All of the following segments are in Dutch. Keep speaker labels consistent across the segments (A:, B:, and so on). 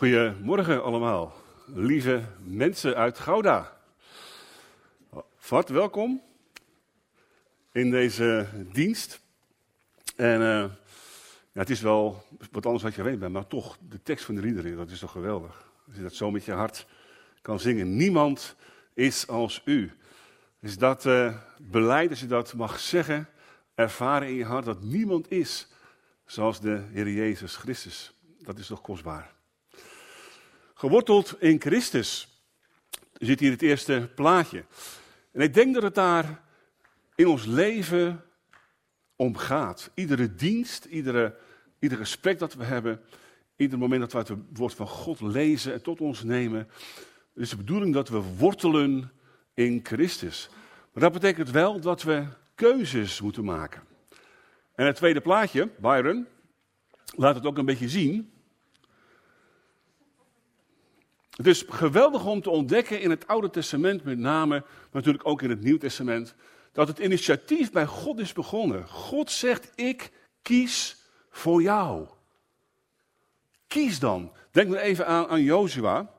A: Goedemorgen allemaal, lieve mensen uit Gouda. Van harte welkom in deze dienst. En het is wel wat anders wat je gewend bent, maar toch, de tekst van de liederen, dat is toch geweldig. Als je dat zo met je hart kan zingen. Niemand is als u. Is dat beleid, als je dat mag zeggen, ervaren in je hart, dat niemand is zoals de Heer Jezus Christus. Dat is toch kostbaar. Geworteld in Christus. Er zit hier het eerste plaatje. En ik denk dat het daar in ons leven om gaat. Iedere dienst, ieder gesprek dat we hebben, ieder moment dat we het woord van God lezen en tot ons nemen. Het is de bedoeling dat we wortelen in Christus. Maar dat betekent wel dat we keuzes moeten maken. En het tweede plaatje, Byron, laat het ook een beetje zien. Het is geweldig om te ontdekken in het Oude Testament met name, maar natuurlijk ook in het Nieuw Testament, dat het initiatief bij God is begonnen. God zegt, ik kies voor jou. Kies dan. Denk maar even aan Jozua,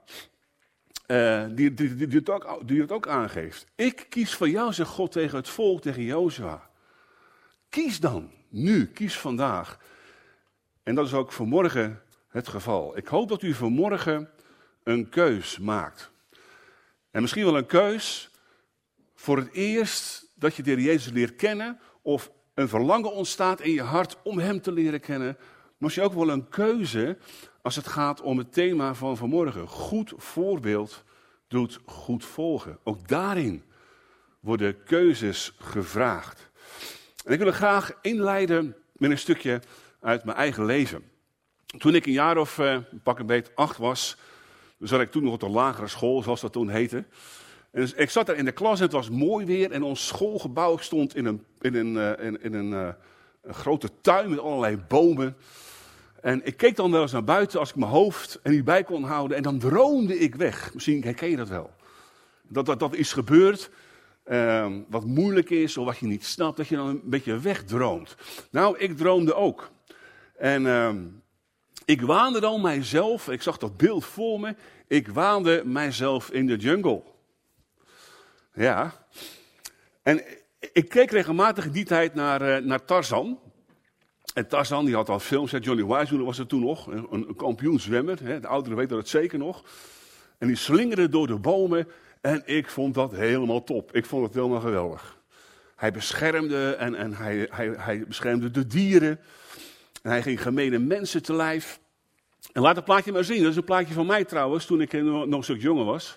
A: die het ook aangeeft. Ik kies voor jou, zegt God tegen het volk, tegen Jozua. Kies dan, nu, kies vandaag. En dat is ook vanmorgen het geval. Ik hoop dat u vanmorgen een keus maakt. En misschien wel een keus voor het eerst dat je de Heer Jezus leert kennen, of een verlangen ontstaat in je hart om Hem te leren kennen. Maar misschien ook wel een keuze als het gaat om het thema van vanmorgen. Goed voorbeeld doet goed volgen. Ook daarin worden keuzes gevraagd. En ik wil graag inleiden met een stukje uit mijn eigen leven. Toen ik een jaar of pak een beet 8 was, zat ik toen nog op de lagere school, zoals dat toen heette. En dus ik zat daar in de klas en het was mooi weer en ons schoolgebouw stond in een grote tuin met allerlei bomen. En ik keek dan wel eens naar buiten als ik mijn hoofd er niet bij kon houden en dan droomde ik weg. Misschien herken je dat wel. Dat is gebeurd wat moeilijk is of wat je niet snapt, dat je dan een beetje wegdroomt. Nou, ik droomde ook. En ik waande dan mijzelf, ik zag dat beeld voor me, ik waande mijzelf in de jungle. Ja. En ik keek regelmatig in die tijd naar Tarzan. En Tarzan die had al films, Johnny Weissmuller was er toen nog, een kampioenzwemmer, de ouderen weten dat zeker nog. En die slingerde door de bomen en ik vond dat helemaal top. Ik vond het helemaal geweldig. Hij beschermde en hij beschermde de dieren. En hij ging gemene mensen te lijf. En laat het plaatje maar zien. Dat is een plaatje van mij trouwens, toen ik nog een stuk jonger was.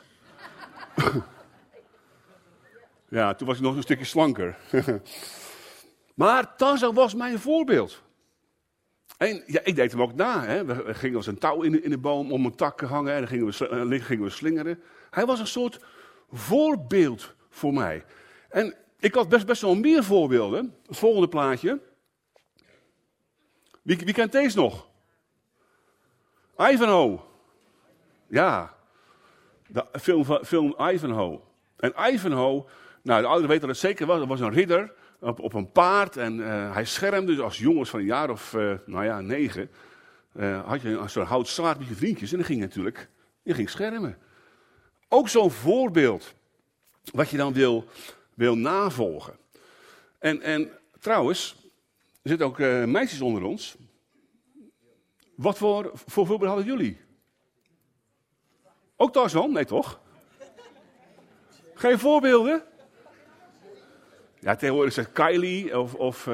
A: Ja, toen was ik nog een stukje slanker. Maar Tarzan was mijn voorbeeld. En ja, ik deed hem ook na. Hè. We gingen als een touw in de boom om een tak hangen en dan gingen we slingeren. Hij was een soort voorbeeld voor mij. En ik had best wel meer voorbeelden. Het volgende plaatje. Wie kent deze nog? Ivanhoe. Ja, de film Ivanhoe. En Ivanhoe, nou de ouderen weten dat het zeker was, dat was een ridder op een paard. En hij schermde, dus als jongens van een jaar of 9, had je zo'n hout zwaard met je vriendjes. En dan ging je ging schermen. Ook zo'n voorbeeld, wat je dan wil navolgen. En trouwens, er zitten ook meisjes onder ons. Wat voor voorbeeld hadden jullie? Ook Tarzan? Nee toch? Geen voorbeelden? Ja, tegenwoordig zegt Kylie of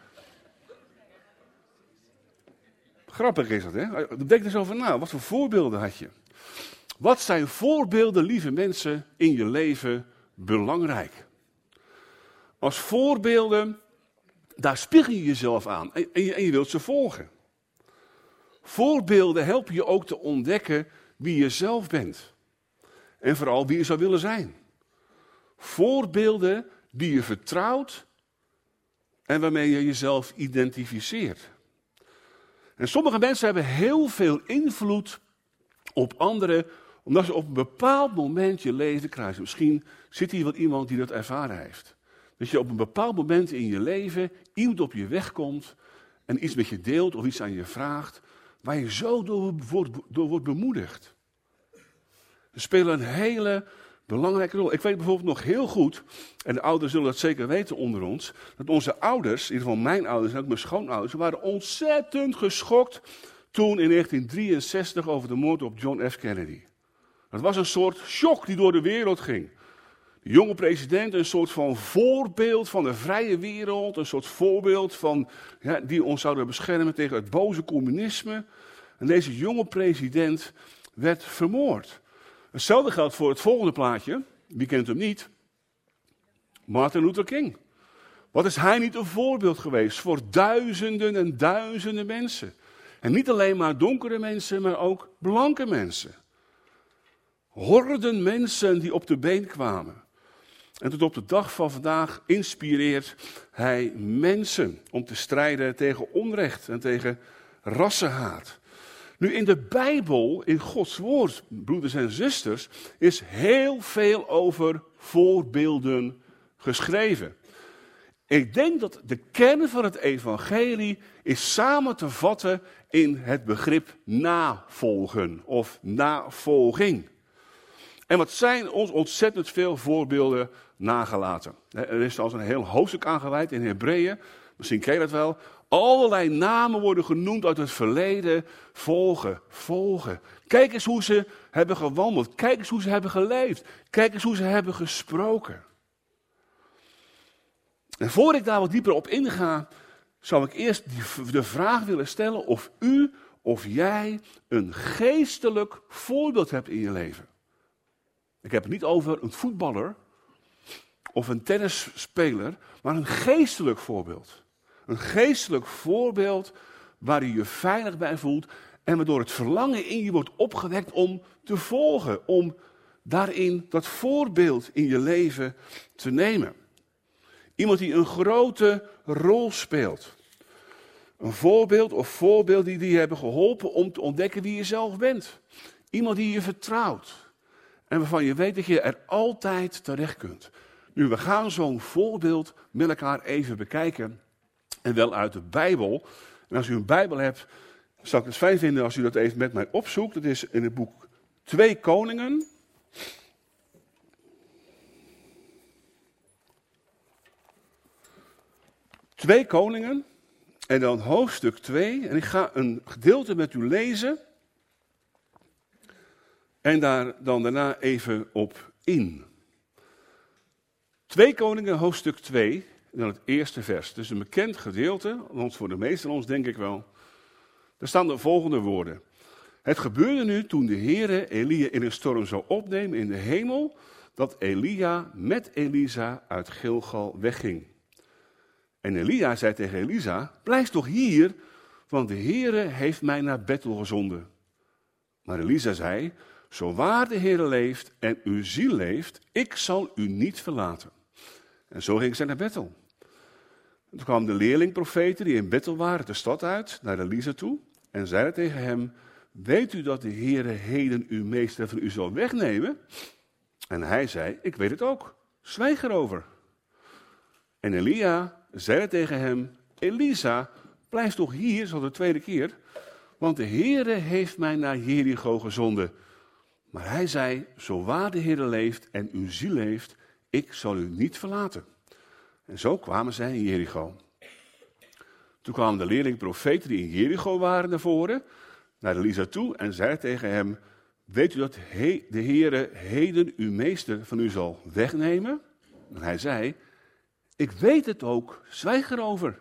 A: grappig is dat, hè? Denk eens over na. Wat voor voorbeelden had je? Wat zijn voorbeelden, lieve mensen, in je leven belangrijk? Als voorbeelden, daar spiegel je jezelf aan en je wilt ze volgen. Voorbeelden helpen je ook te ontdekken wie je zelf bent. En vooral wie je zou willen zijn. Voorbeelden die je vertrouwt en waarmee je jezelf identificeert. En sommige mensen hebben heel veel invloed op anderen, omdat ze op een bepaald moment je leven kruisen. Misschien zit hier wel iemand die dat ervaren heeft. Dat je op een bepaald moment in je leven iemand op je weg komt en iets met je deelt of iets aan je vraagt, waar je zo door wordt bemoedigd. Ze spelen een hele belangrijke rol. Ik weet bijvoorbeeld nog heel goed, en de ouders zullen dat zeker weten onder ons, dat onze ouders, in ieder geval mijn ouders en ook mijn schoonouders, waren ontzettend geschokt toen in 1963 over de moord op John F. Kennedy. Dat was een soort shock die door de wereld ging. De jonge president, een soort van voorbeeld van de vrije wereld, een soort voorbeeld van, die ons zouden beschermen tegen het boze communisme. En deze jonge president werd vermoord. Hetzelfde geldt voor het volgende plaatje. Wie kent hem niet? Martin Luther King. Wat is hij niet een voorbeeld geweest voor duizenden en duizenden mensen? En niet alleen maar donkere mensen, maar ook blanke mensen. Horden mensen die op de been kwamen. En tot op de dag van vandaag inspireert hij mensen om te strijden tegen onrecht en tegen rassenhaat. Nu in de Bijbel, in Gods woord, broeders en zusters, is heel veel over voorbeelden geschreven. Ik denk dat de kern van het evangelie is samen te vatten in het begrip navolgen of navolging. En wat zijn ons ontzettend veel voorbeelden nagelaten. Er is zelfs een heel hoofdstuk aangewijd in Hebreeën, misschien ken je dat wel. Allerlei namen worden genoemd uit het verleden. Volgen. Kijk eens hoe ze hebben gewandeld. Kijk eens hoe ze hebben geleefd. Kijk eens hoe ze hebben gesproken. En voor ik daar wat dieper op inga, zou ik eerst de vraag willen stellen of u of jij een geestelijk voorbeeld hebt in je leven. Ik heb het niet over een voetballer of een tennisspeler, maar een geestelijk voorbeeld. Een geestelijk voorbeeld waar je je veilig bij voelt en waardoor het verlangen in je wordt opgewekt om te volgen. Om daarin dat voorbeeld in je leven te nemen. Iemand die een grote rol speelt. Een voorbeeld of voorbeelden die je hebben geholpen om te ontdekken wie je zelf bent. Iemand die je vertrouwt. En waarvan je weet dat je er altijd terecht kunt. Nu, we gaan zo'n voorbeeld met elkaar even bekijken. En wel uit de Bijbel. En als u een Bijbel hebt, zou ik het fijn vinden als u dat even met mij opzoekt. Dat is in het boek 2 Koningen. Twee Koningen. En dan hoofdstuk 2. En ik ga een gedeelte met u lezen. En daar dan daarna even op in. 2 Koningen, hoofdstuk 2. En dan het eerste vers. Het is een bekend gedeelte, althans voor de meesten van ons denk ik wel. Daar staan de volgende woorden. Het gebeurde nu toen de Heere Elia in een storm zou opnemen in de hemel, dat Elia met Elisa uit Gilgal wegging. En Elia zei tegen Elisa, blijf toch hier, want de Heere heeft mij naar Bethel gezonden. Maar Elisa zei, zo waar de Heere leeft en uw ziel leeft, ik zal u niet verlaten. En zo ging zij naar Bethel. En toen kwamen de leerlingprofeten die in Bethel waren de stad uit, naar Elisa toe, en zeiden tegen hem, weet u dat de Heere heden uw meester van u zal wegnemen? En hij zei, ik weet het ook, zwijg erover. En Elia zei tegen hem, Elisa, blijf toch hier, zo de tweede keer, want de Heere heeft mij naar Jericho gezonden. Maar hij zei, zo waar de Heere leeft en uw ziel leeft, ik zal u niet verlaten. En zo kwamen zij in Jericho. Toen kwamen de leerlingprofeten die in Jericho waren naar voren, naar Elisa toe en zeiden tegen hem, weet u dat de Heere heden uw meester van u zal wegnemen? En hij zei, ik weet het ook, zwijg erover.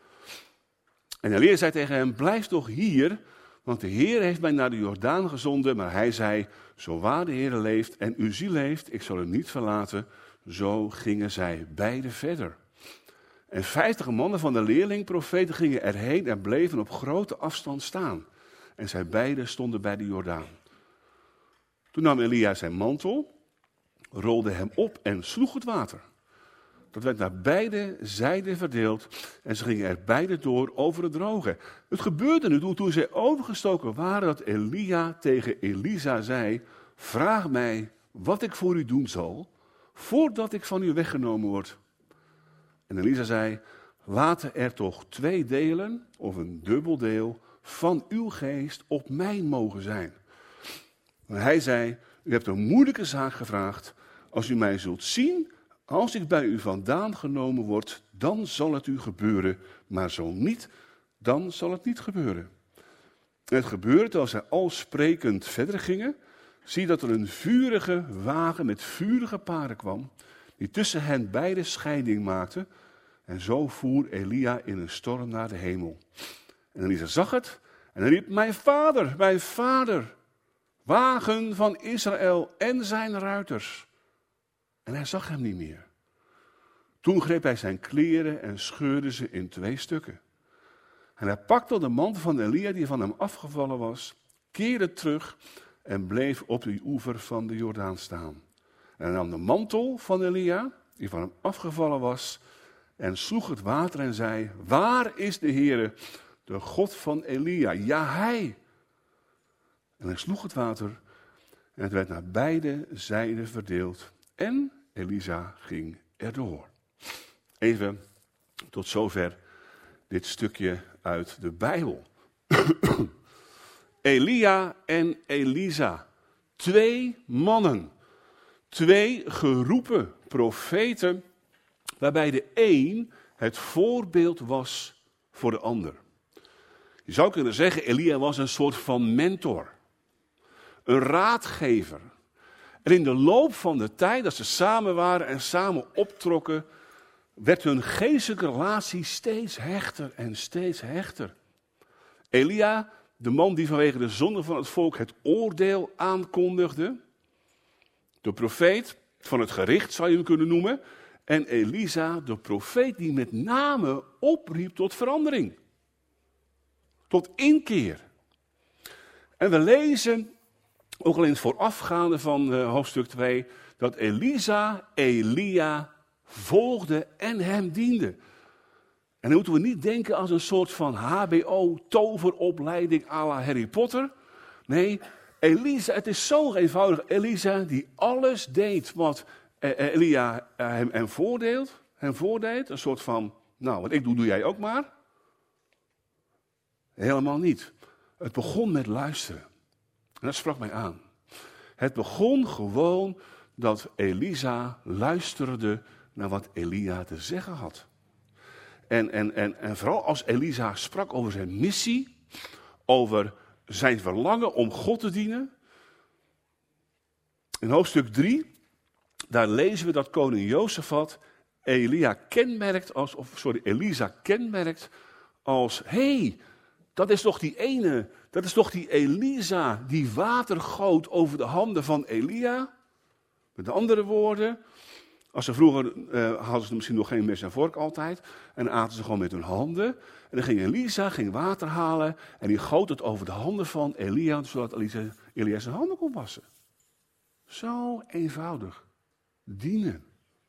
A: En Elia zei tegen hem, blijf toch hier, want de Heer heeft mij naar de Jordaan gezonden. Maar hij zei, zo waar de Heer leeft en uw ziel leeft, ik zal u niet verlaten. Zo gingen zij beiden verder. En 50 mannen van de leerlingprofeten gingen erheen en bleven op grote afstand staan. En zij beiden stonden bij de Jordaan. Toen nam Elia zijn mantel, rolde hem op en sloeg het water. Dat werd naar beide zijden verdeeld en ze gingen er beide door over het droge. Het gebeurde nu toen zij overgestoken waren dat Elia tegen Elisa zei, vraag mij wat ik voor u doen zal, voordat ik van u weggenomen word. En Elisa zei, laten er toch 2 delen of een dubbel deel van uw geest op mij mogen zijn. Maar hij zei, u hebt een moeilijke zaak gevraagd. Als u mij zult zien, als ik bij u vandaan genomen word, dan zal het u gebeuren. Maar zo niet, dan zal het niet gebeuren. En het gebeurde als zij al sprekend verder gingen. Zie dat er een vurige wagen met vurige paarden kwam, die tussen hen beide scheiding maakte. En zo voer Elia in een storm naar de hemel. En Elisa zag het en hij riep, mijn vader, wagen van Israël en zijn ruiters. En hij zag hem niet meer. Toen greep hij zijn kleren en scheurde ze in 2 stukken. En hij pakte de mantel van Elia die van hem afgevallen was, keerde terug en bleef op de oever van de Jordaan staan. En hij nam de mantel van Elia, die van hem afgevallen was, en sloeg het water en zei, waar is de Heere, de God van Elia? Ja, hij. En hij sloeg het water en het werd naar beide zijden verdeeld. En Elisa ging erdoor. Even tot zover dit stukje uit de Bijbel. Elia en Elisa. 2 mannen. 2 geroepen profeten, waarbij de een het voorbeeld was voor de ander. Je zou kunnen zeggen, Elia was een soort van mentor. Een raadgever. En in de loop van de tijd, dat ze samen waren en samen optrokken, werd hun geestelijke relatie steeds hechter en steeds hechter. Elia, de man die vanwege de zonde van het volk het oordeel aankondigde. De profeet van het gericht zou je hem kunnen noemen. En Elisa, de profeet die met name opriep tot verandering. Tot inkeer. En we lezen, ook al in het voorafgaande van hoofdstuk 2, dat Elisa Elia volgde en hem diende. En dan moeten we niet denken als een soort van HBO-toveropleiding à la Harry Potter. Nee, Elisa, het is zo eenvoudig. Elisa die alles deed wat Elia hem voordeed. Een soort van, nou wat ik doe, doe jij ook maar. Helemaal niet. Het begon met luisteren. En dat sprak mij aan. Het begon gewoon dat Elisa luisterde naar wat Elia te zeggen had. En vooral als Elisa sprak over zijn missie, over zijn verlangen om God te dienen. In hoofdstuk 3, daar lezen we dat koning Jozefat Elisa kenmerkt als, hé, dat is toch die Elisa die water goot over de handen van Elia? Met andere woorden, als ze vroeger hadden ze misschien nog geen mes en vork altijd. En dan aten ze gewoon met hun handen. En dan ging Elisa water halen. En die goot het over de handen van Elia. Zodat Elia zijn handen kon wassen. Zo eenvoudig. Dienen.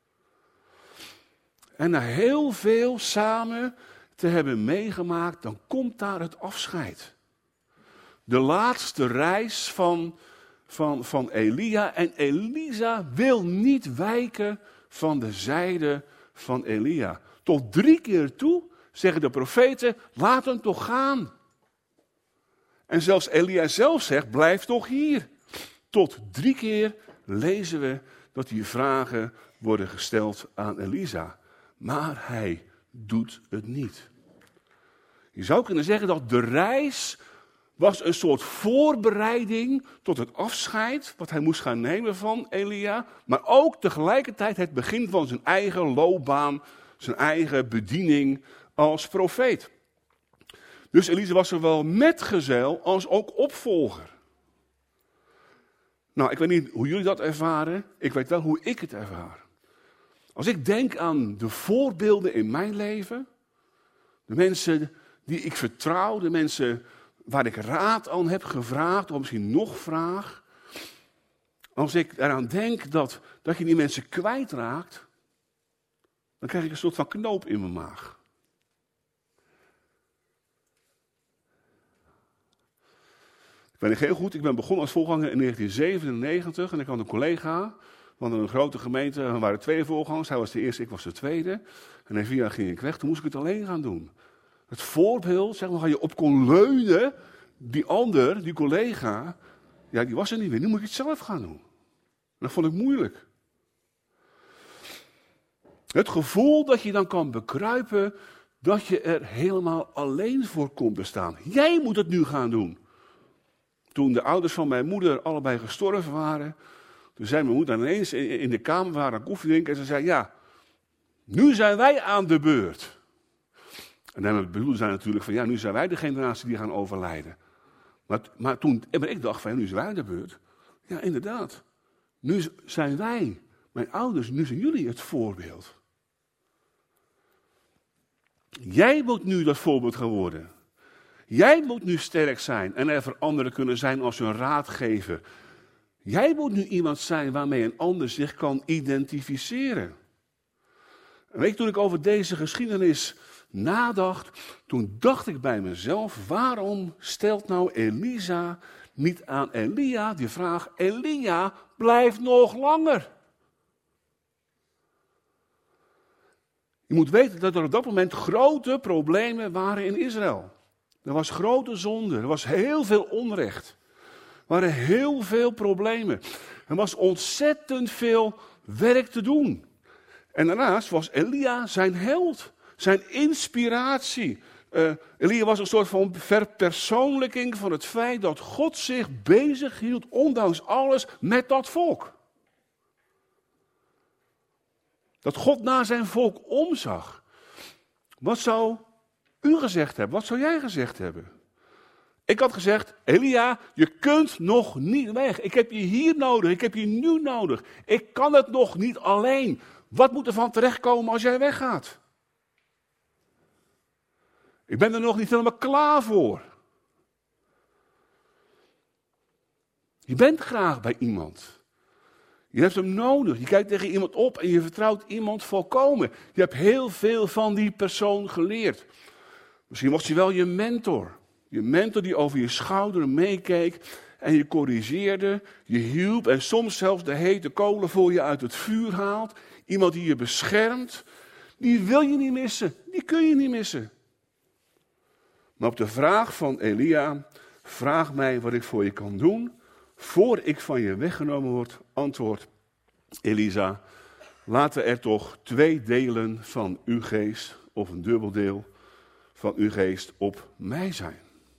A: En na heel veel samen te hebben meegemaakt. Dan komt daar het afscheid. De laatste reis van Elia. En Elisa wil niet wijken van de zijde van Elia. Tot 3 keer toe zeggen de profeten, laat hem toch gaan. En zelfs Elia zelf zegt, blijf toch hier. Tot 3 keer lezen we dat die vragen worden gesteld aan Elisa. Maar hij doet het niet. Je zou kunnen zeggen dat de reis was een soort voorbereiding tot het afscheid wat hij moest gaan nemen van Elia. Maar ook tegelijkertijd het begin van zijn eigen loopbaan, zijn eigen bediening als profeet. Dus Elisa was zowel metgezel als ook opvolger. Nou, ik weet niet hoe jullie dat ervaren. Ik weet wel hoe ik het ervaar. Als ik denk aan de voorbeelden in mijn leven, de mensen die ik vertrouw, de mensen waar ik raad aan heb gevraagd, of misschien nog vraag. Als ik eraan denk dat je die mensen kwijtraakt, dan krijg ik een soort van knoop in mijn maag. Ik weet nog heel goed, ik ben begonnen als voorganger in 1997 en ik had een collega. We hadden een grote gemeente, er waren 2 voorgangers, hij was de eerste, ik was de tweede. En na 4 jaar ging ik weg, toen moest ik het alleen gaan doen. Het voorbeeld, zeg maar, waar je op kon leunen, die ander, die collega, ja, die was er niet meer. Nu moet je het zelf gaan doen. Dat vond ik moeilijk. Het gevoel dat je dan kan bekruipen, dat je er helemaal alleen voor komt te staan. Jij moet het nu gaan doen. Toen de ouders van mijn moeder allebei gestorven waren, toen zei mijn moeder ineens in de kamer, waren aan koffie drinken en ze zei, ja, nu zijn wij aan de beurt. En dan bedoelde zij natuurlijk van, ja, nu zijn wij de generatie die gaan overlijden. Maar toen ik dacht van, ja, nu zijn wij aan de beurt. Ja, inderdaad. Nu zijn wij, mijn ouders, nu zijn jullie het voorbeeld. Jij moet nu dat voorbeeld gaan worden. Jij moet nu sterk zijn en er voor anderen kunnen zijn als hun raadgever. Jij moet nu iemand zijn waarmee een ander zich kan identificeren. En weet je, toen ik over deze geschiedenis nadacht, toen dacht ik bij mezelf, waarom stelt nou Elisa niet aan Elia die vraag, Elia, blijf nog langer. Je moet weten dat er op dat moment grote problemen waren in Israël. Er was grote zonde, er was heel veel onrecht. Er waren heel veel problemen. Er was ontzettend veel werk te doen. En daarnaast was Elia zijn held, zijn inspiratie. Elia was een soort van verpersoonlijking van het feit dat God zich bezig hield, ondanks alles, met dat volk. Dat God naar zijn volk omzag. Wat zou u gezegd hebben? Wat zou jij gezegd hebben? Ik had gezegd, Elia, je kunt nog niet weg. Ik heb je hier nodig, ik heb je nu nodig. Ik kan het nog niet alleen. Wat moet er van terechtkomen als jij weggaat? Ik ben er nog niet helemaal klaar voor. Je bent graag bij iemand. Je hebt hem nodig. Je kijkt tegen iemand op en je vertrouwt iemand volkomen. Je hebt heel veel van die persoon geleerd. Misschien was hij wel je mentor. Je mentor die over je schouder meekeek en je corrigeerde, je hielp en soms zelfs de hete kolen voor je uit het vuur haalt. Iemand die je beschermt. Die wil je niet missen. Die kun je niet missen. Maar op de vraag van Elia, vraag mij wat ik voor je kan doen, voor ik van je weggenomen word, antwoordt Elisa, laten er toch 2 delen van uw geest, of een dubbel deel van uw geest op mij zijn.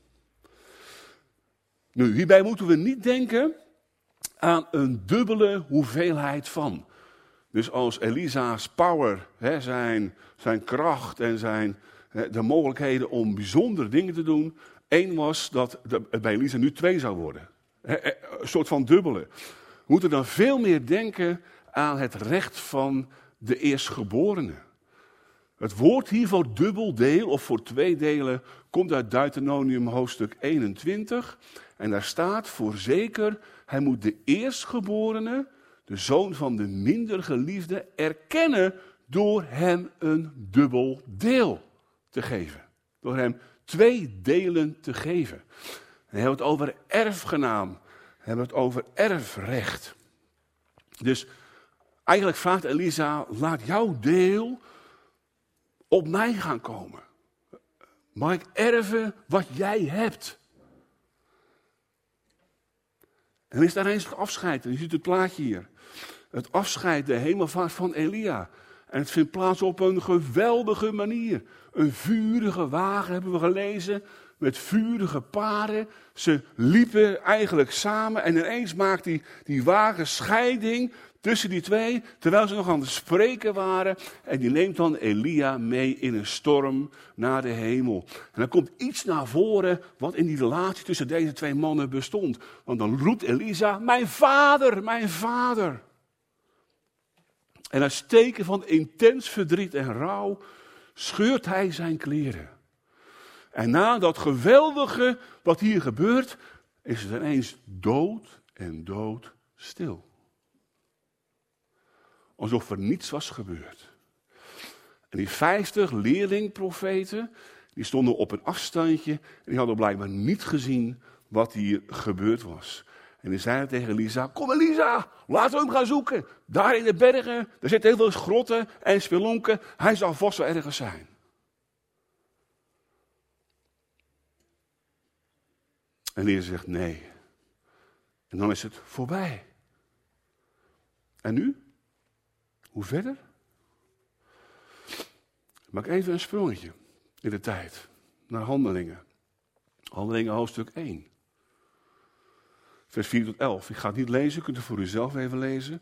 A: Nu, hierbij moeten we niet denken aan een dubbele hoeveelheid van. Dus als Elisa's power, zijn kracht en de mogelijkheden om bijzondere dingen te doen, 1 was dat het bij Elisa nu 2 zou worden. Een soort van dubbele. We moeten dan veel meer denken aan het recht van de eerstgeborene. Het woord hier voor dubbeldeel of voor 2 delen komt uit Deuteronomium hoofdstuk 21. En daar staat voorzeker, hij moet de eerstgeborene, de zoon van de minder geliefde, erkennen door hem een dubbel deel te geven. Door hem 2 delen te geven. En we hebben het over erfgenaam. We hebben het over erfrecht. Dus eigenlijk vraagt Elisa, laat jouw deel op mij gaan komen. Mag ik erven wat jij hebt? En dan is daar eens het afscheid. En je ziet het plaatje hier. Het afscheid, de hemelvaart van Elia. En het vindt plaats op een geweldige manier. Een vurige wagen hebben we gelezen. Met vurige paarden. Ze liepen eigenlijk samen. En ineens maakt die wagen scheiding tussen die 2. Terwijl ze nog aan het spreken waren. En die neemt dan Elia mee in een storm naar de hemel. En dan komt iets naar voren wat in die relatie tussen deze 2 mannen bestond. Want dan roept Elisa, mijn vader, mijn vader. En uit teken van intens verdriet en rouw scheurt hij zijn kleren. En na dat geweldige wat hier gebeurt, is het ineens dood en doodstil. Alsof er niets was gebeurd. En die 50 leerlingprofeten, die stonden op een afstandje en die hadden blijkbaar niet gezien wat hier gebeurd was. En die zeiden tegen Elisa, kom Elisa, laten we hem gaan zoeken. Daar in de bergen, daar zitten heel veel grotten en spelonken. Hij zal vast wel ergens zijn. En de Heer zegt nee. En dan is het voorbij. En nu? Hoe verder? Maak even een sprongetje in de tijd. Naar Handelingen. Handelingen hoofdstuk 1. Vers 4 tot 11. Ik ga het niet lezen, u kunt het voor uzelf even lezen.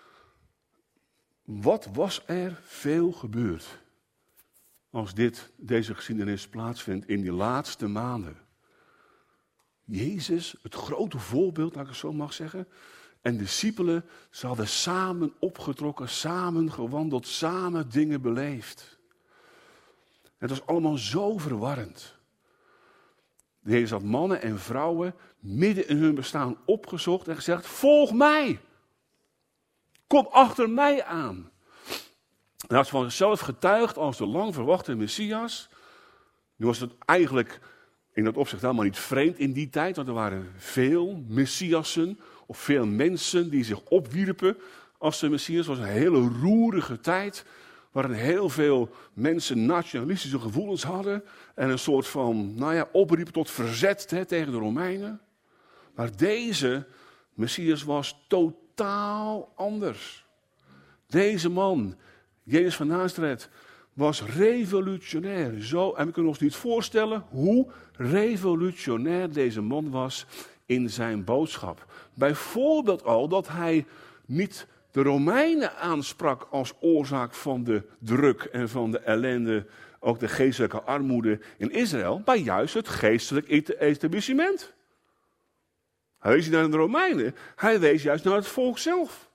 A: Wat was er veel gebeurd als deze geschiedenis plaatsvindt in die laatste maanden? Jezus, het grote voorbeeld, laat ik het zo mag zeggen, en discipelen, ze hadden samen opgetrokken, samen gewandeld, samen dingen beleefd. Het was allemaal zo verwarrend. De Heer had mannen en vrouwen midden in hun bestaan opgezocht en gezegd, volg mij. Kom achter mij aan. Hij had van zichzelf getuigd als de lang verwachte Messias. Nu was het eigenlijk in dat opzicht helemaal niet vreemd in die tijd, want er waren veel Messiassen of veel mensen die zich opwierpen als de Messias. Het was een hele roerige tijd, waarin heel veel mensen nationalistische gevoelens hadden en een soort van, opriepen tot verzet tegen de Romeinen. Maar deze Messias was totaal anders. Deze man, Jezus van Nazareth, was revolutionair. En we kunnen ons niet voorstellen hoe revolutionair deze man was in zijn boodschap. Bijvoorbeeld al dat hij niet de Romeinen aansprak als oorzaak van de druk en van de ellende, ook de geestelijke armoede in Israël, maar juist het geestelijk etablissement. Hij wees niet naar de Romeinen, hij wees juist naar het volk zelf.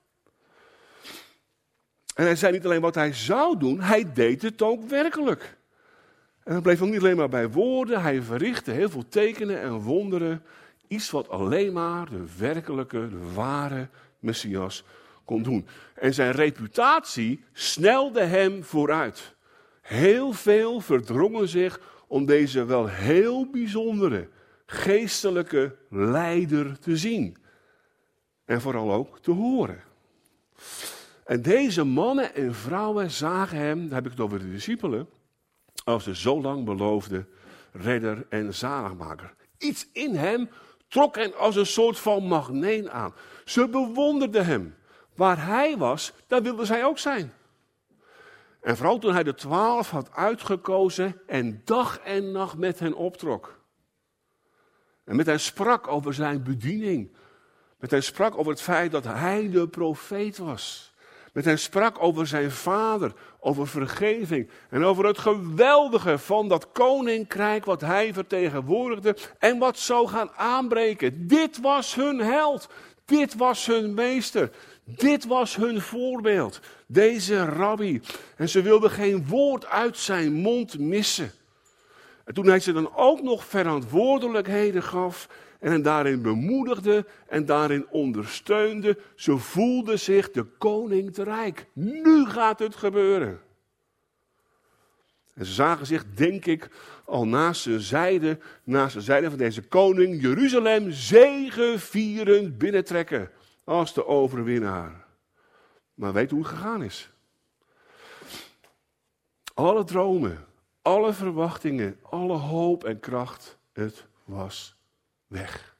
A: En hij zei niet alleen wat hij zou doen, hij deed het ook werkelijk. En dat bleef ook niet alleen maar bij woorden, hij verrichtte heel veel tekenen en wonderen. Iets wat alleen maar de werkelijke, de ware Messias kon doen. En zijn reputatie snelde hem vooruit. Heel veel verdrongen zich om deze wel heel bijzondere geestelijke leider te zien. En vooral ook te horen. En deze mannen en vrouwen zagen hem, dan heb ik het over de discipelen, als de zo lang beloofde redder en zaligmaker. Iets in hem trok hen als een soort van magneet aan. Ze bewonderden hem. Waar hij was, daar wilden zij ook zijn. En vooral toen hij de 12 had uitgekozen en dag en nacht met hen optrok. En met hen sprak over zijn bediening. Met hen sprak over het feit dat hij de profeet was. Met hen sprak over zijn vader, over vergeving en over het geweldige van dat koninkrijk wat hij vertegenwoordigde en wat zou gaan aanbreken. Dit was hun held, dit was hun meester, dit was hun voorbeeld, deze rabbi. En ze wilden geen woord uit zijn mond missen. En toen hij ze dan ook nog verantwoordelijkheden gaf en hen daarin bemoedigde en daarin ondersteunde, ze voelden zich de koning te rijk. Nu gaat het gebeuren. En ze zagen zich, denk ik, al naast de zijde van deze koning Jeruzalem zegevierend binnentrekken als de overwinnaar. Maar weet hoe het gegaan is. Alle dromen, alle verwachtingen, alle hoop en kracht, het was weg.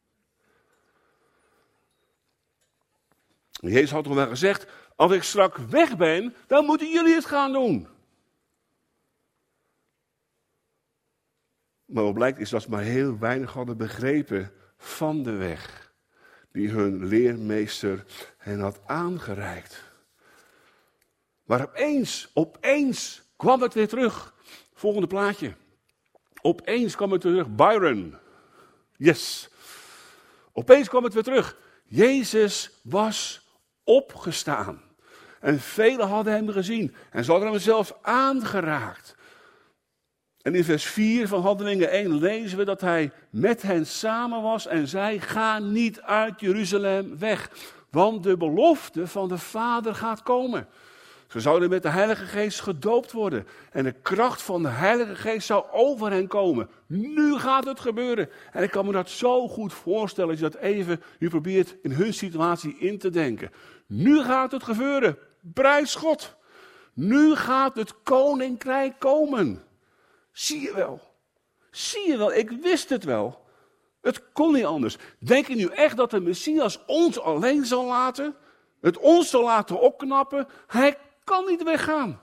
A: Jezus had toch wel gezegd, als ik straks weg ben, dan moeten jullie het gaan doen. Maar wat blijkt is dat ze maar heel weinig hadden begrepen van de weg die hun leermeester hen had aangereikt. Maar opeens kwam het weer terug. Volgende plaatje. Opeens kwam het weer terug. Byron. Yes. Opeens kwam het weer terug. Jezus was opgestaan. En velen hadden hem gezien. En ze hadden hem zelfs aangeraakt. En in vers 4 van Handelingen 1 lezen we dat hij met hen samen was en zei, ga niet uit Jeruzalem weg, want de belofte van de Vader gaat komen. Ze zouden met de Heilige Geest gedoopt worden en de kracht van de Heilige Geest zou over hen komen. Nu gaat het gebeuren. En ik kan me dat zo goed voorstellen als je dat even, u probeert in hun situatie in te denken. Nu gaat het gebeuren. Prijs God. Nu gaat het koninkrijk komen. Zie je wel, ik wist het wel. Het kon niet anders. Denk je nu echt dat de Messias ons alleen zal laten? Het ons zal laten opknappen? Hij kan niet weggaan.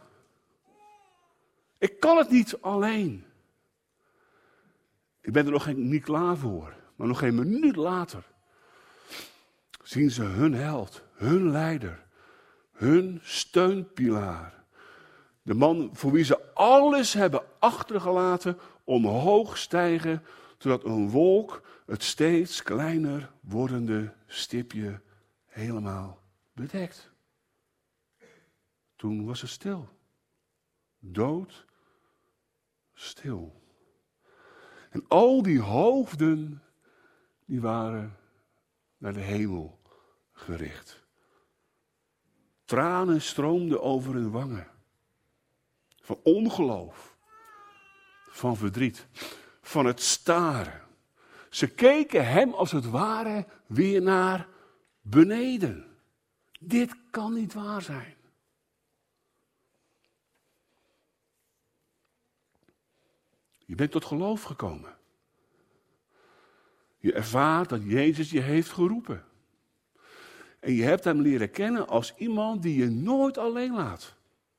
A: Ik kan het niet alleen. Ik ben er nog niet klaar voor. Maar nog geen minuut later zien ze hun held, hun leider, hun steunpilaar. De man voor wie ze alles hebben achtergelaten, omhoog stijgen, zodat een wolk het steeds kleiner wordende stipje helemaal bedekt. Toen was het stil. Dood, stil. En al die hoofden, die waren naar de hemel gericht. Tranen stroomden over hun wangen. Van ongeloof. Van verdriet. Van het staren. Ze keken hem als het ware weer naar beneden. Dit kan niet waar zijn. Je bent tot geloof gekomen. Je ervaart dat Jezus je heeft geroepen. En je hebt hem leren kennen als iemand die je nooit alleen laat.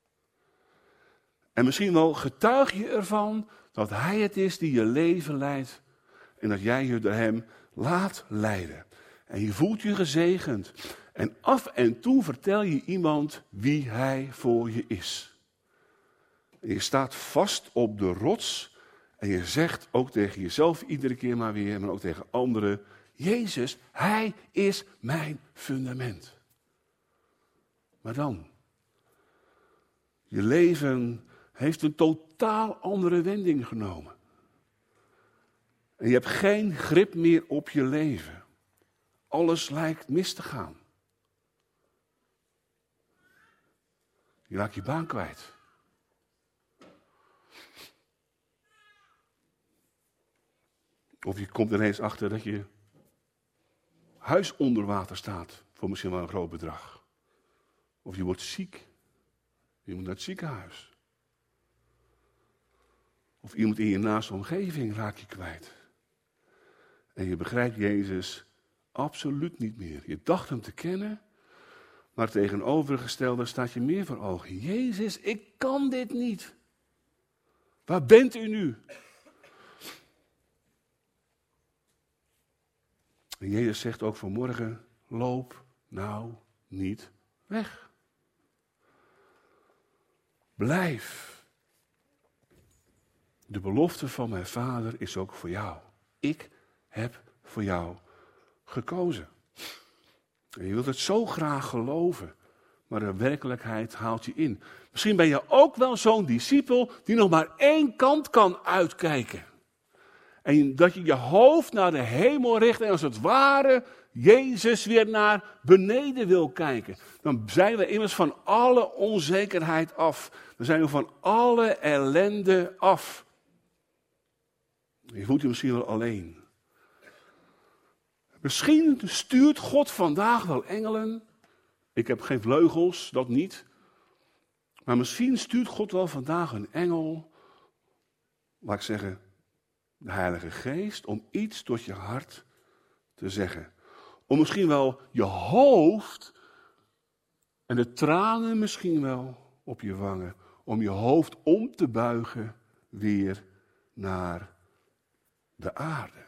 A: En misschien wel getuig je ervan dat hij het is die je leven leidt. En dat jij je door hem laat leiden. En je voelt je gezegend. En af en toe vertel je iemand wie hij voor je is. En je staat vast op de rots. En je zegt ook tegen jezelf iedere keer maar weer, maar ook tegen anderen. Jezus, hij is mijn fundament. Maar dan, je leven heeft een totaal andere wending genomen. En je hebt geen grip meer op je leven. Alles lijkt mis te gaan. Je raakt je baan kwijt. Of je komt ineens achter dat je huis onder water staat. Voor misschien wel een groot bedrag. Of je wordt ziek. Je moet naar het ziekenhuis. Of iemand in je naaste omgeving raak je kwijt. En je begrijpt Jezus absoluut niet meer. Je dacht hem te kennen. Maar het tegenovergestelde staat je meer voor ogen. Jezus, ik kan dit niet. Waar bent u nu? En Jezus zegt ook vanmorgen, loop nou niet weg. Blijf. De belofte van mijn Vader is ook voor jou. Ik heb voor jou gekozen. En je wilt het zo graag geloven, maar de werkelijkheid haalt je in. Misschien ben je ook wel zo'n discipel die nog maar één kant kan uitkijken. En dat je je hoofd naar de hemel richt en als het ware Jezus weer naar beneden wil kijken. Dan zijn we immers van alle onzekerheid af. Dan zijn we van alle ellende af. Je voelt je misschien wel alleen. Misschien stuurt God vandaag wel engelen. Ik heb geen vleugels, dat niet. Maar misschien stuurt God wel vandaag een engel. Laat ik zeggen, de Heilige Geest, om iets tot je hart te zeggen. Om misschien wel je hoofd en de tranen misschien wel op je wangen. Om je hoofd om te buigen weer naar de aarde.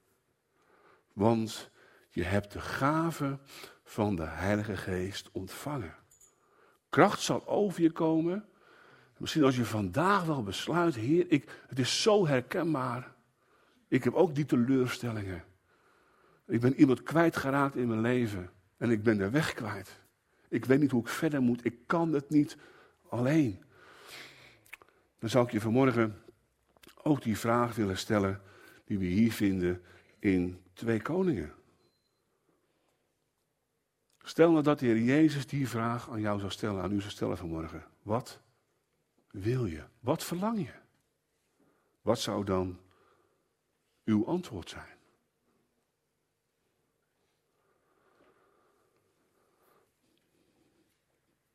A: Want je hebt de gave van de Heilige Geest ontvangen. Kracht zal over je komen. Misschien als je vandaag wel besluit, Heer, het is zo herkenbaar. Ik heb ook die teleurstellingen. Ik ben iemand kwijtgeraakt in mijn leven. En ik ben de weg kwijt. Ik weet niet hoe ik verder moet. Ik kan het niet alleen. Dan zou ik je vanmorgen ook die vraag willen stellen die we hier vinden in 2 Koningen. Stel nou dat de Heer Jezus die vraag aan jou zou stellen, aan u zou stellen vanmorgen. Wat wil je? Wat verlang je? Wat zou dan uw antwoord zijn?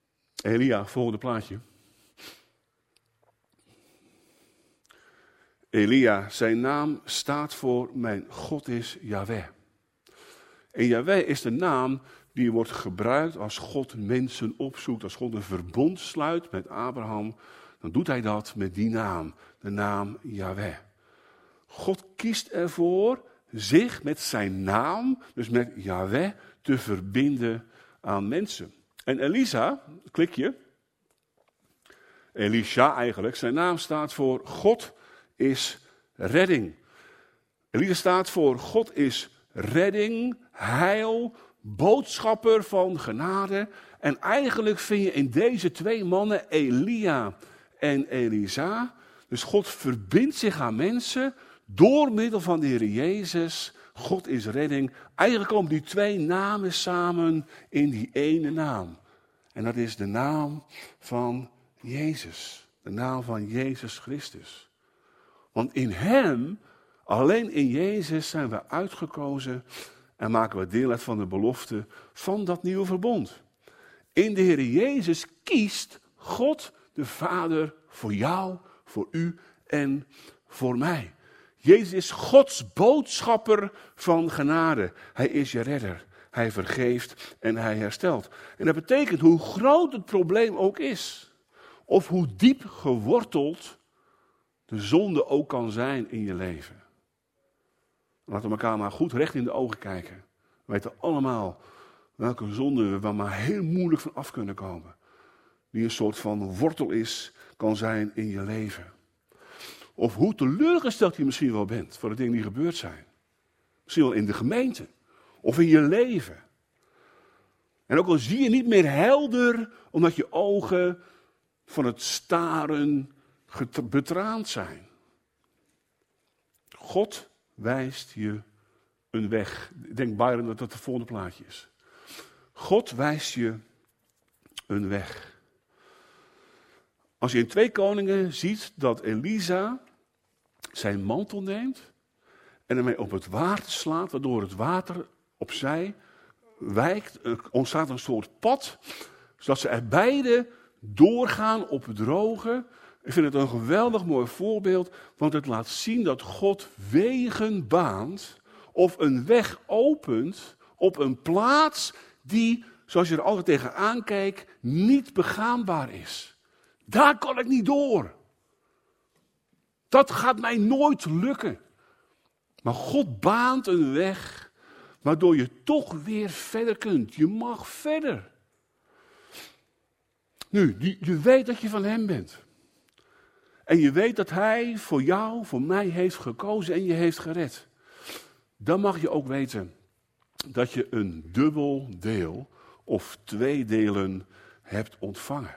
A: Elia, volgende plaatje. Elia, zijn naam staat voor mijn God is Yahweh. En Yahweh is de naam die wordt gebruikt als God mensen opzoekt, als God een verbond sluit met Abraham. Dan doet hij dat met die naam, de naam Yahweh. God kiest ervoor zich met zijn naam, dus met Yahweh, te verbinden aan mensen. En Elisa, klik je, Elisha eigenlijk, zijn naam staat voor God is redding. Elisa staat voor God is redding, heil, boodschapper van genade. En eigenlijk vind je in deze twee mannen, Elia en Elisa, dus God verbindt zich aan mensen door middel van de Heer Jezus. God is redding. Eigenlijk komen die twee namen samen in die ene naam. En dat is de naam van Jezus. De naam van Jezus Christus. Want in Hem, alleen in Jezus, zijn we uitgekozen en maken we deel uit van de belofte van dat nieuwe verbond. In de Heer Jezus kiest God de Vader voor jou, voor u en voor mij. Jezus is Gods boodschapper van genade. Hij is je redder. Hij vergeeft en hij herstelt. En dat betekent hoe groot het probleem ook is, of hoe diep geworteld de zonde ook kan zijn in je leven. Laten we elkaar maar goed recht in de ogen kijken. We weten allemaal welke zonde we maar heel moeilijk van af kunnen komen. Die een soort van wortel kan zijn in je leven. Of hoe teleurgesteld je misschien wel bent voor de dingen die gebeurd zijn. Misschien wel in de gemeente. Of in je leven. En ook al zie je niet meer helder, omdat je ogen van het staren betraand zijn. God wijst je een weg. Ik denk Byron dat dat het volgende plaatje is. God wijst je een weg. Als je in 2 Koningen ziet dat Elisa zijn mantel neemt en ermee op het water slaat, waardoor het water opzij wijkt, ontstaat een soort pad, zodat ze er beide doorgaan op het droge. Ik vind het een geweldig mooi voorbeeld, want het laat zien dat God wegen baant of een weg opent op een plaats die, zoals je er altijd tegenaan kijkt, niet begaanbaar is. Daar kan ik niet door. Dat gaat mij nooit lukken. Maar God baant een weg waardoor je toch weer verder kunt. Je mag verder. Nu, je weet dat je van Hem bent. En je weet dat Hij voor jou, voor mij heeft gekozen en je heeft gered. Dan mag je ook weten dat je een dubbel deel of 2 delen hebt ontvangen.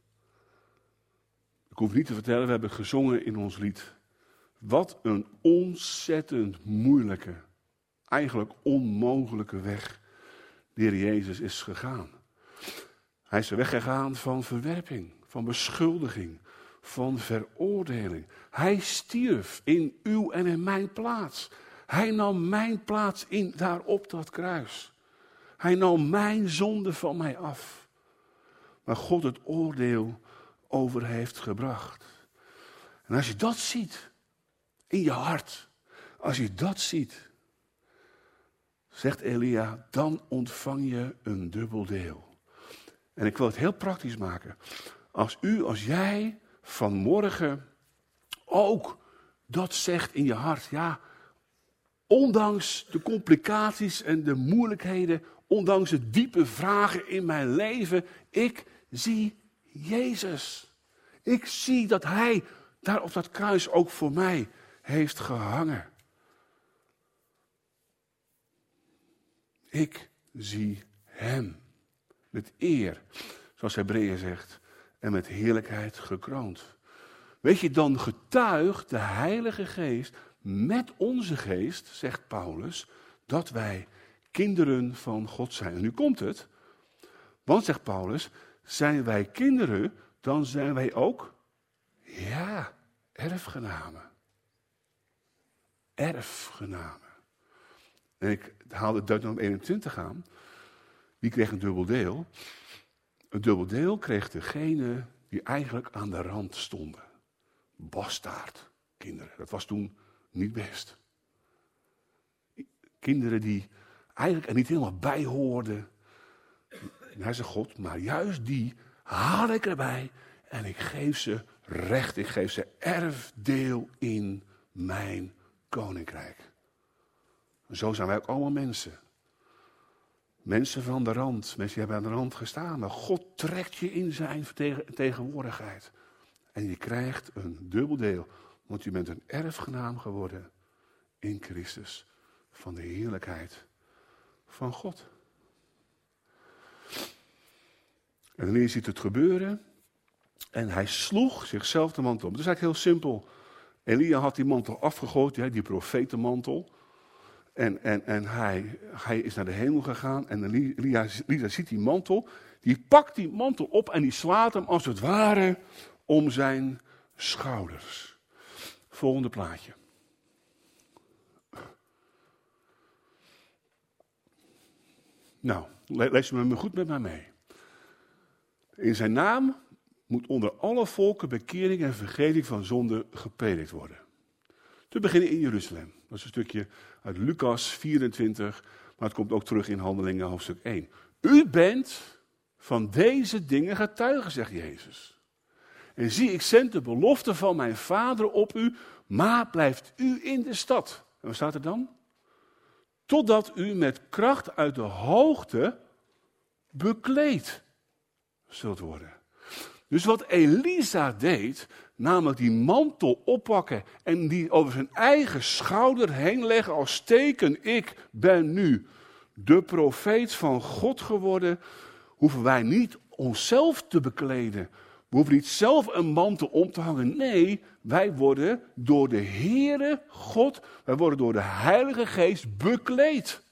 A: Ik hoef niet te vertellen, we hebben gezongen in ons lied. Wat een ontzettend moeilijke, eigenlijk onmogelijke weg de Heer Jezus is gegaan. Hij is de weg gegaan van verwerping, van beschuldiging, van veroordeling. Hij stierf in uw en in mijn plaats. Hij nam mijn plaats in daar op dat kruis. Hij nam mijn zonde van mij af. Waar God het oordeel over heeft gebracht. En als je dat ziet, in je hart, als je dat ziet, zegt Elia, dan ontvang je een dubbel deel. En ik wil het heel praktisch maken. Als jij vanmorgen ook dat zegt in je hart, ja, ondanks de complicaties en de moeilijkheden, ondanks de diepe vragen in mijn leven, ik zie Jezus. Ik zie dat Hij daar op dat kruis ook voor mij heeft gehangen. Ik zie Hem. Met eer, zoals Hebreeën zegt, en met heerlijkheid gekroond. Weet je, dan getuigt de Heilige Geest met onze geest, zegt Paulus, dat wij kinderen van God zijn. En nu komt het, want zegt Paulus, zijn wij kinderen, dan zijn wij ook, ja, erfgenamen. Erfgenamen. En ik haalde Deuteronomium 21 aan. Die kreeg een dubbel deel. Een dubbel deel kreeg degene die eigenlijk aan de rand stonden. Bastaard, kinderen. Dat was toen niet best. Kinderen die eigenlijk er niet helemaal bij hoorden. Hij zegt God, maar juist die haal ik erbij en ik geef ze recht. Ik geef ze erfdeel in mijn koninkrijk. En zo zijn wij ook allemaal mensen. Mensen van de rand, mensen die hebben aan de rand gestaan. Maar God trekt je in zijn tegenwoordigheid. En je krijgt een dubbel deel. Want je bent een erfgenaam geworden in Christus. Van de heerlijkheid van God. En dan ziet het gebeuren. En hij sloeg zichzelf de mantel om. Dat is eigenlijk heel simpel. Elia had die mantel afgegooid, die profetenmantel. En hij is naar de hemel gegaan. En Elia ziet die mantel. Die pakt die mantel op en die slaat hem als het ware om zijn schouders. Volgende plaatje. Nou, lees me goed met mij mee. In zijn naam moet onder alle volken bekering en vergeving van zonde gepredikt worden. Te beginnen in Jeruzalem. Dat is een stukje uit Lucas 24, maar het komt ook terug in Handelingen hoofdstuk 1. U bent van deze dingen getuige, zegt Jezus. En zie, ik zend de belofte van mijn Vader op u, maar blijft u in de stad. En wat staat er dan? Totdat u met kracht uit de hoogte bekleed zult worden. Dus wat Elisa deed, namelijk die mantel oppakken en die over zijn eigen schouder heen leggen als teken, ik ben nu de profeet van God geworden, hoeven wij niet onszelf te bekleden. We hoeven niet zelf een mantel om te hangen. Nee, wij worden door de Heere God, wij worden door de Heilige Geest bekleed.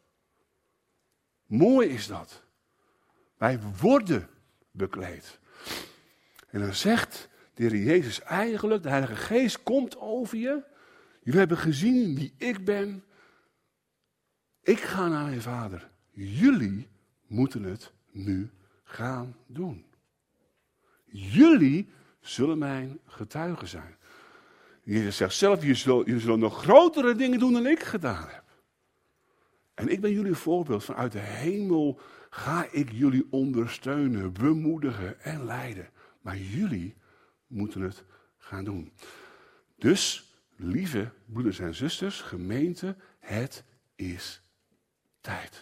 A: Mooi is dat. Wij worden bekleed. En dan zegt de Heer Jezus eigenlijk, de Heilige Geest komt over je. Jullie hebben gezien wie ik ben. Ik ga naar mijn Vader. Jullie moeten het nu gaan doen. Jullie zullen mijn getuigen zijn. Jezus zegt zelf, jullie zullen nog grotere dingen doen dan ik gedaan heb. En ik ben jullie voorbeeld. Vanuit de hemel ga ik jullie ondersteunen, bemoedigen en leiden. Maar jullie moeten het gaan doen. Dus, lieve broeders en zusters, gemeente, het is tijd.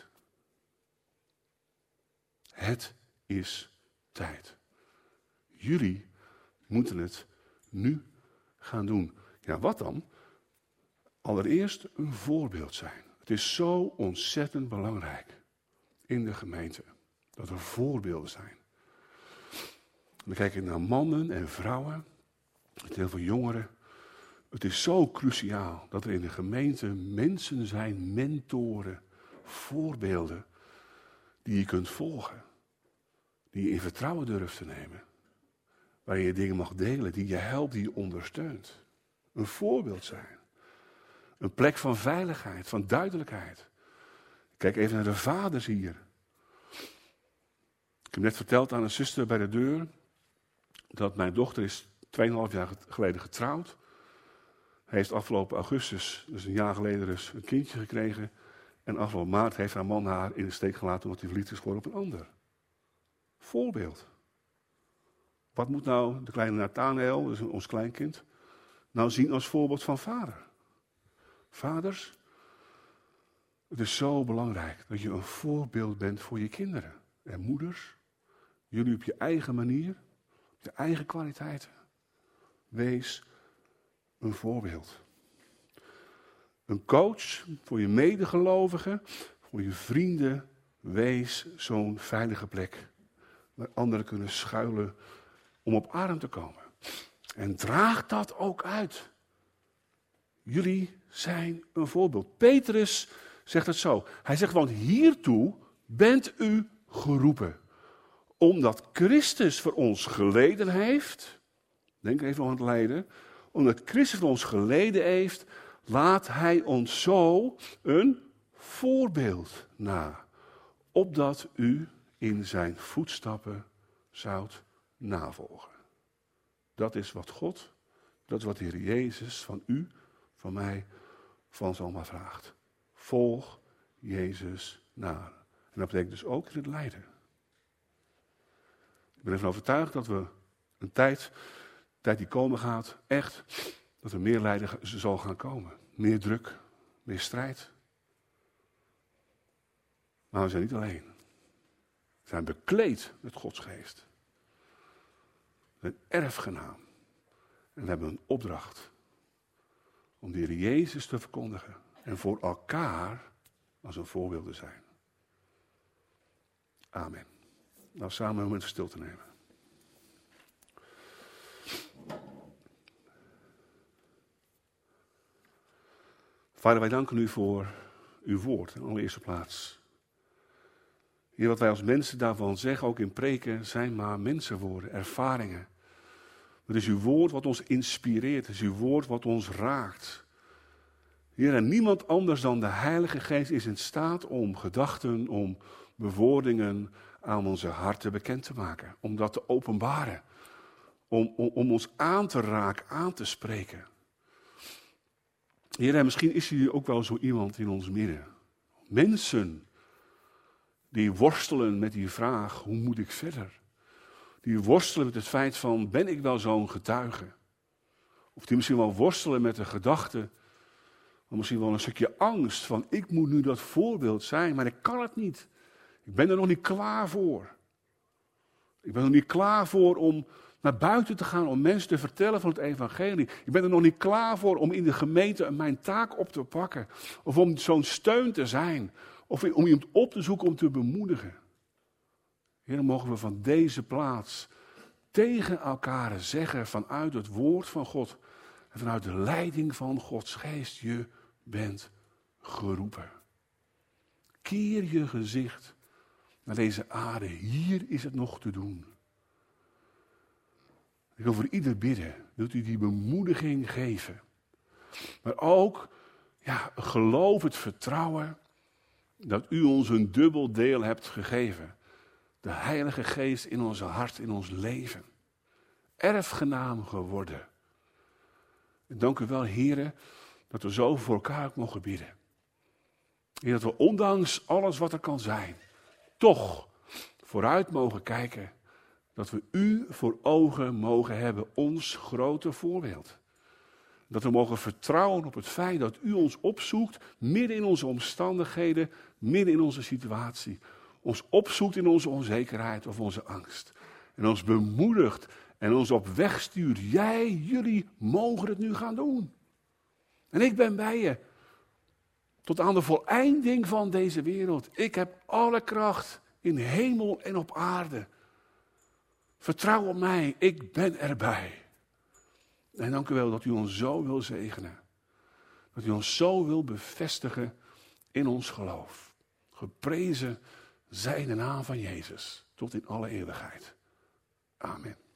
A: Het is tijd. Jullie moeten het nu gaan doen. Ja, wat dan? Allereerst een voorbeeld zijn. Het is zo ontzettend belangrijk in de gemeente dat er voorbeelden zijn. Dan kijk ik naar mannen en vrouwen, met heel veel jongeren. Het is zo cruciaal dat er in de gemeente mensen zijn, mentoren, voorbeelden, die je kunt volgen. Die je in vertrouwen durft te nemen. Waarin je dingen mag delen, die je helpt, die je ondersteunt. Een voorbeeld zijn. Een plek van veiligheid, van duidelijkheid. Kijk even naar de vaders hier. Ik heb net verteld aan een zuster bij de deur dat mijn dochter is 2,5 jaar geleden getrouwd. Hij heeft afgelopen augustus, dus een jaar geleden, dus een kindje gekregen. En afgelopen maart heeft haar man haar in de steek gelaten omdat hij verliefd is geworden op een ander. Voorbeeld. Wat moet nou de kleine Nathanael, dus ons kleinkind, nou zien als voorbeeld van vader? Vaders, het is zo belangrijk dat je een voorbeeld bent voor je kinderen. En moeders, jullie op je eigen manier, op je eigen kwaliteiten. Wees een voorbeeld. Een coach voor je medegelovigen, voor je vrienden. Wees zo'n veilige plek waar anderen kunnen schuilen om op adem te komen. En draag dat ook uit. Jullie zijn een voorbeeld. Petrus zegt het zo. Hij zegt, want hiertoe bent u geroepen. Omdat Christus voor ons geleden heeft. Denk even aan het lijden. Omdat Christus voor ons geleden heeft, laat hij ons zo een voorbeeld na. Opdat u in zijn voetstappen zoudt navolgen. Dat is wat God Dat is wat de Heer Jezus van u, van mij, van ons allemaal vraagt. Volg Jezus na. En dat betekent dus ook in het lijden. Ik ben ervan overtuigd dat we een tijd die komen gaat, echt, dat er meer lijden zal gaan komen. Meer druk, meer strijd. Maar we zijn niet alleen. We zijn bekleed met Gods geest. Een erfgenaam. En we hebben een opdracht om de Heer Jezus te verkondigen. En voor elkaar als een voorbeeld te zijn. Amen. Nou, samen een moment stil te nemen. Vader, wij danken u voor uw woord in allereerste plaats. Heer, wat wij als mensen daarvan zeggen, ook in preken, zijn maar mensenwoorden, ervaringen. Het is uw woord wat ons inspireert, het is uw woord wat ons raakt. Heer, en niemand anders dan de Heilige Geest is in staat om gedachten, om bewoordingen aan onze harten bekend te maken. Om dat te openbaren. Om ons aan te raken, aan te spreken. Heer, en misschien is er ook wel zo iemand in ons midden. Mensen die worstelen met die vraag, hoe moet ik verder? Die worstelen met het feit van, ben ik wel zo'n getuige? Of die misschien wel worstelen met de gedachte, of misschien wel een stukje angst van, ik moet nu dat voorbeeld zijn, maar ik kan het niet. Ik ben er nog niet klaar voor. Ik ben er nog niet klaar voor om naar buiten te gaan, om mensen te vertellen van het evangelie. Ik ben er nog niet klaar voor om in de gemeente mijn taak op te pakken. Of om zo'n steun te zijn. Of om iemand op te zoeken om te bemoedigen. Heer, dan mogen we van deze plaats tegen elkaar zeggen vanuit het woord van God. En vanuit de leiding van Gods geest, je bent geroepen. Keer je gezicht naar deze aarde. Hier is het nog te doen. Ik wil voor ieder bidden. Wilt u die bemoediging geven. Maar ook geloof, het vertrouwen dat u ons een dubbel deel hebt gegeven. De Heilige Geest in onze hart, in ons leven. Erfgenaam geworden. En dank u wel, heren, dat we zo voor elkaar ook mogen bidden. Heer, dat we ondanks alles wat er kan zijn, toch vooruit mogen kijken. Dat we u voor ogen mogen hebben, ons grote voorbeeld. Dat we mogen vertrouwen op het feit dat u ons opzoekt, midden in onze omstandigheden, midden in onze situatie. Ons opzoekt in onze onzekerheid of onze angst. En ons bemoedigt en ons op weg stuurt. Jullie mogen het nu gaan doen. En ik ben bij je. Tot aan de voleinding van deze wereld. Ik heb alle kracht in hemel en op aarde. Vertrouw op mij, ik ben erbij. En dank u wel dat u ons zo wil zegenen. Dat u ons zo wil bevestigen in ons geloof. Geprezen zij de naam van Jezus tot in alle eeuwigheid. Amen.